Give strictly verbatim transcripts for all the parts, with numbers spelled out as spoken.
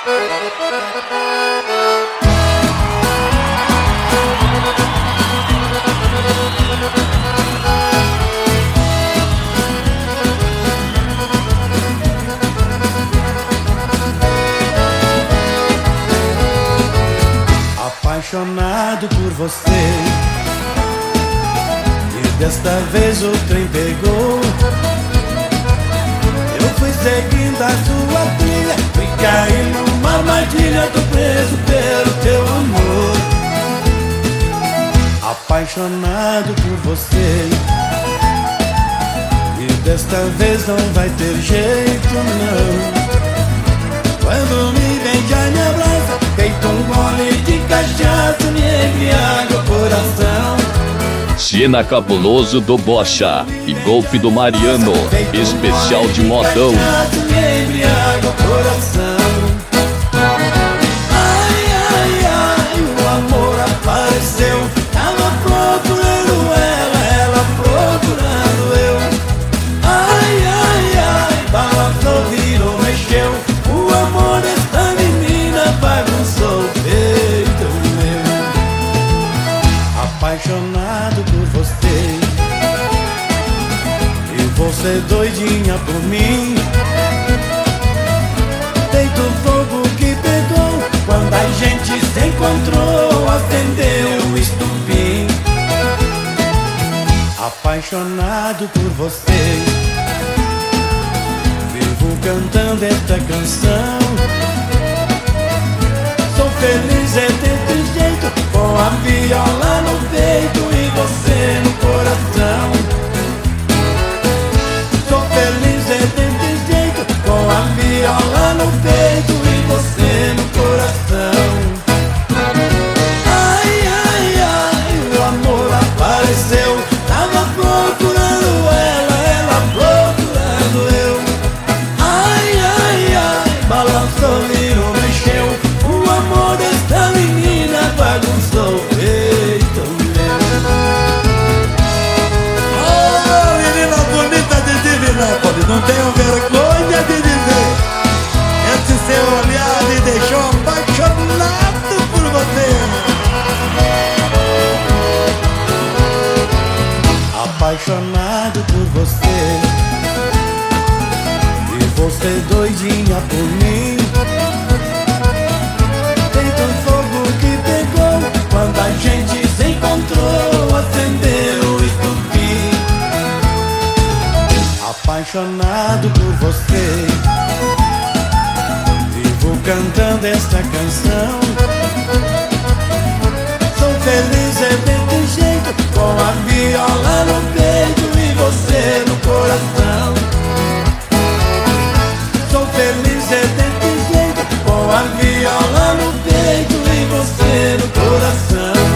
Apaixonado por você, e desta vez o trem pegou. Eu fui seguindo a sua trilha, fui cair numa armadilha, tô preso pelo teu amor. Apaixonado por você, e desta vez não vai ter jeito não. Quando me vem já me abraça, feito um gole de cachaça, me embriaga o coração. Siena Cabuloso do Bocha e Golfe do Mariano, especial de modão. Cachaça, me embriaga o coração. Ai, ai, ai, o amor apareceu. Tava procurando ela, ela procurando eu. Ai, ai, ai, balançou, virou, mexeu. O amor desta menina bagunçou o peito meu. Apaixonado por você, e você doidinha por mim. Feito fogo que pegou, quando a gente se encontrou, acendeu o estupim. Apaixonado por você, vivo cantando esta canção. Sou feliz é desse jeito, com a viola no peito e você no coração. Sou feliz é desse jeito, com a viola no peito e você no coração. Ai, ai, ai, o amor apareceu. Tava procurando ela, ela procurando eu. Ai, ai, ai, balançou, virou, mexeu. O amor desta menina bagunçou o peito meu. Oh, menina bonita de Divinópolis, não tenho vergonha de dizer. Esse seu olhar me deixou apaixonado por você. Apaixonado por você, e você doidinha por mim. Feito um fogo que pegou, quando a gente se encontrou, acendeu o estupim. Apaixonado por você, vivo cantando esta canção. Sou feliz é desse jeito, com a viola no peito e você no coração. Sou feliz é desse jeito, com a viola no peito e você no coração.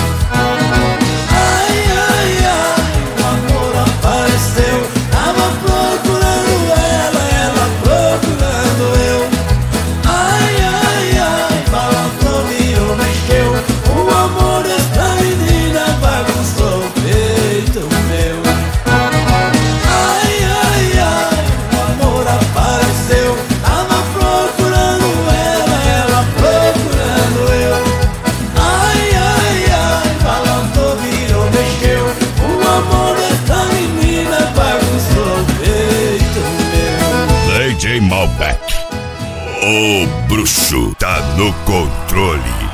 Ai, ai, ai, o amor apareceu. Tava procurando ela, ela procurando eu. Ai, ai, ai, balançou, virou, mexeu. O amor desta menina bagunçou o peito meu. Ai, ai, ai, o amor apareceu. Tava procurando ela, ela procurando eu. Ai, ai, ai, balançou, virou, mexeu. O amor desta menina bagunçou o peito meu. D J Malbec, o bruxo tá no controle.